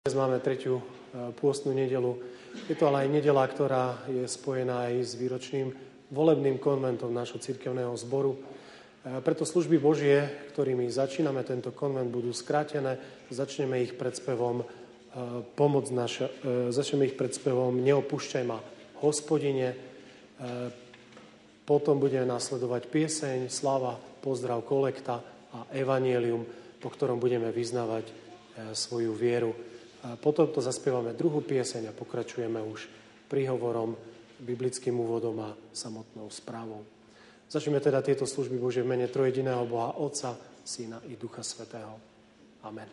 Dnes máme tretiu pôstnu nedeľu. Je to ale aj nedeľa, ktorá je spojená aj s výročným volebným konventom nášho cirkevného zboru. Preto služby Božie, ktorými začíname tento konvent, budú skrátené. Začneme ich predspevom Neopúšťaj ma, Hospodine. Potom bude nasledovať pieseň, sláva, pozdrav, kolekta a evanjelium, po ktorom budeme vyznávať svoju vieru. A potom to zaspievame druhú pieseň a pokračujeme už príhovorom, biblickým úvodom a samotnou správou. Začneme teda tieto služby Božie v mene trojediného Boha, Otca, Syna i Ducha Svätého. Amen.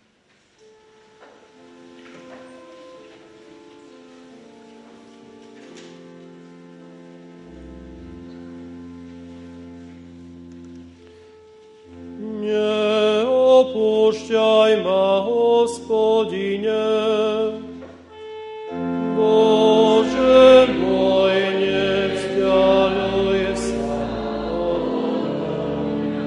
Neopúšťaj ma, Hospodine, Bože môj, nevzdialuj sa odo mňa.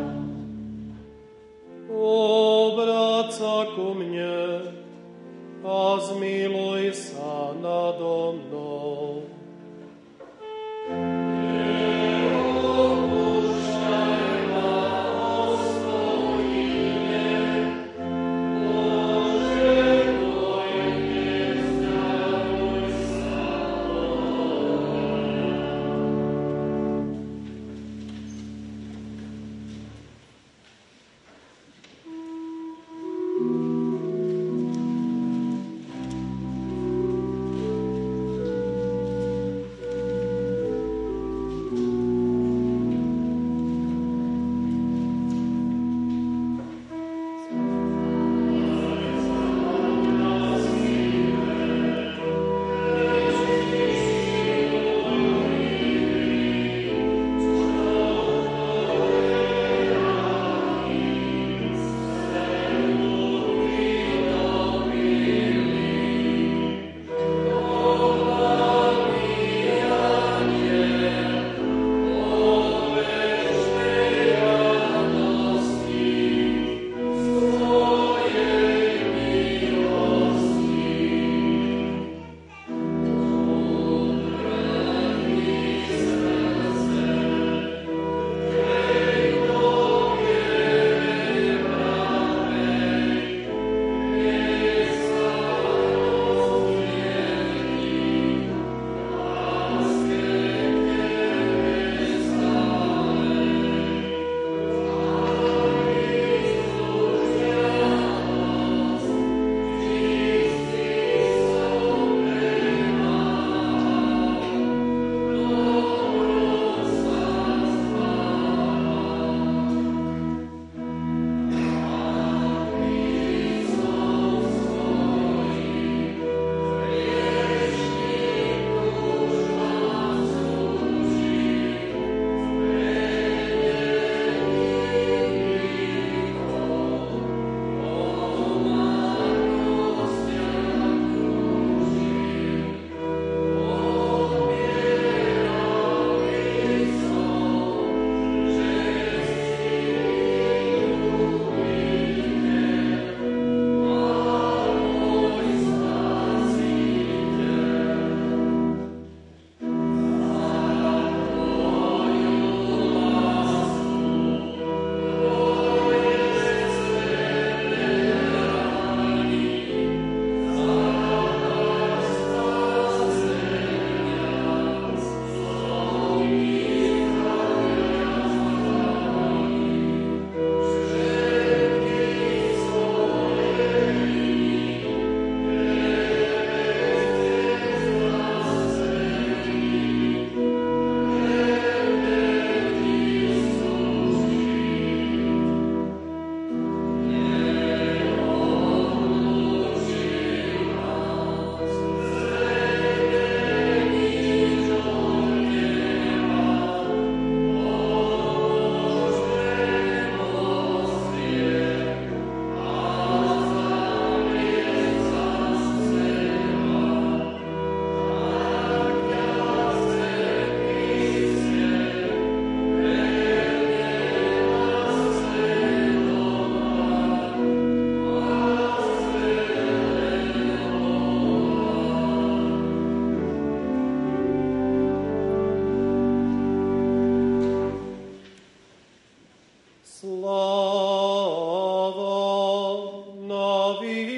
Obráť sa ku mne a zmiluj sa nado mnou.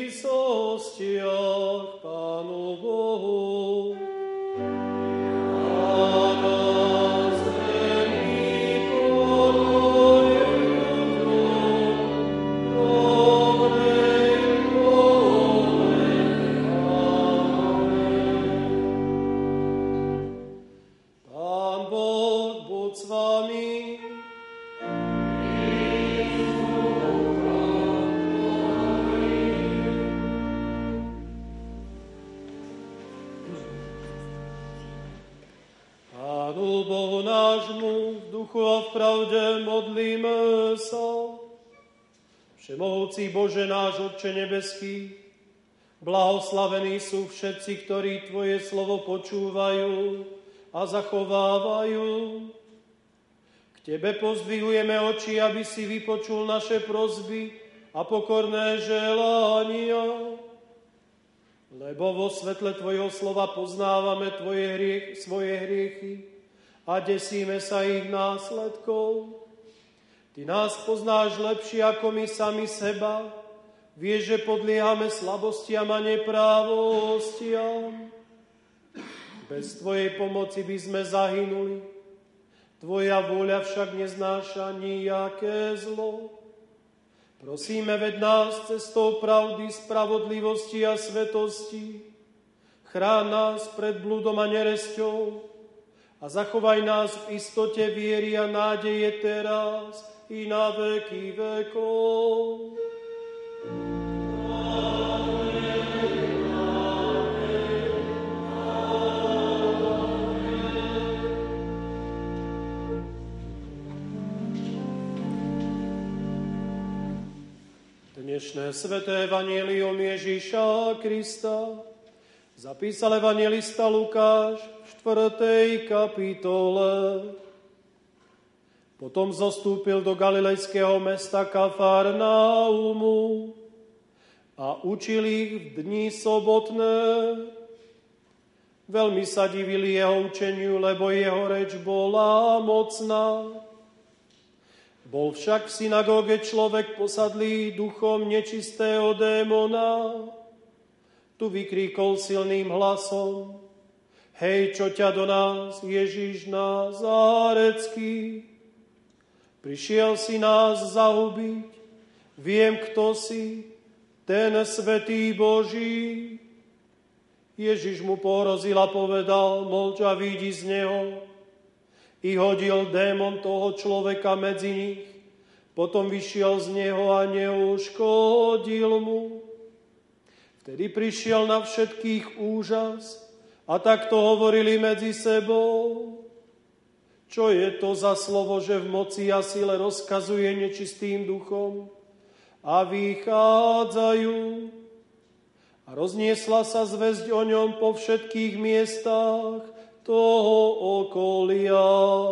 výsostiach Pánu Bohu. Všemohúci Bože náš, Otče nebeský, blahoslavení sú všetci, ktorí Tvoje slovo počúvajú a zachovávajú. K Tebe pozdvihujeme oči, aby si vypočul naše prosby a pokorné želania. Lebo vo svetle Tvojho slova poznávame svoje hriechy a desíme sa ich následkov. Ty nás poznáš lepšie ako my sami seba. Vieš, že podliehame slabostiam a neprávostiam. Bez Tvojej pomoci by sme zahynuli. Tvoja vôľa však neznáša nijaké zlo. Prosíme, veď nás cestou pravdy, spravodlivosti a svetosti. Chráň nás pred blúdom a neresťou a zachovaj nás v istote viery a nádeje teraz i na veky vekov. Dnešné sväté evanjelium Ježíša Krista zapísal evanjelista Lukáš v 4. kapitole. Potom zostúpil do galilejského mesta Kafarnaumu a učil ich v dni sobotné. Veľmi sa divili jeho učeniu, lebo jeho reč bola mocná. Bol však v synagóge človek posadlý duchom nečistého démona. Tu vykríkol silným hlasom: Hej, čo ťa do nás, Ježiš Nazárecký? Prišiel si nás zahubiť, viem, kto si, ten svätý Boží. Ježiš mu pohrozil a povedal: Molč a vyjdi z neho. I hodil démon toho človeka medzi nich, potom vyšiel z neho a neuškodil mu. Vtedy prišiel na všetkých úžas a takto hovorili medzi sebou: Čo je to za slovo, že v moci a sile rozkazuje nečistým duchom a vychádzajú? A rozniesla sa zvesť o ňom po všetkých miestach toho okolia.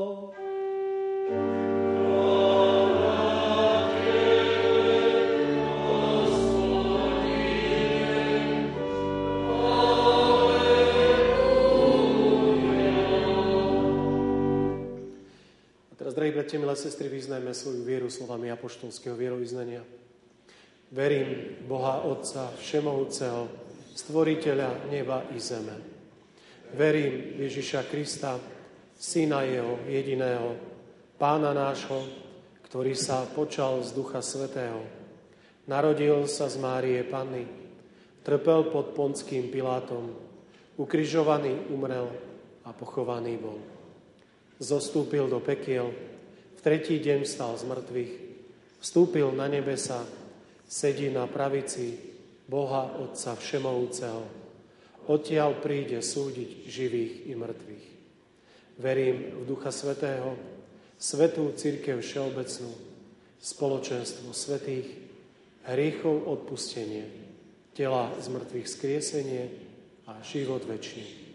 Drahí bratia, milé sestry, vyznajme svoju vieru slovami apoštolského vierovyznania. Verím Boha Otca Všemohúceho, Stvoriteľa neba i zeme. Verím Ježiša Krista, Syna Jeho jediného, Pána nášho, ktorý sa počal z Ducha Svätého. Narodil sa z Márie Panny, trpel pod Pontským Pilátom, ukrižovaný umrel a pochovaný bol. Zostúpil do pekiel, v tretí deň vstal z mŕtvych, vstúpil na nebesa, sedí na pravici Boha Otca Všemohúceho. Odtiaľ príde súdiť živých i mŕtvych. Verím v Ducha Svätého, svätú cirkev všeobecnú, spoločenstvo svätých, hriechov odpustenie, tela z mŕtvych skriesenie a život večný.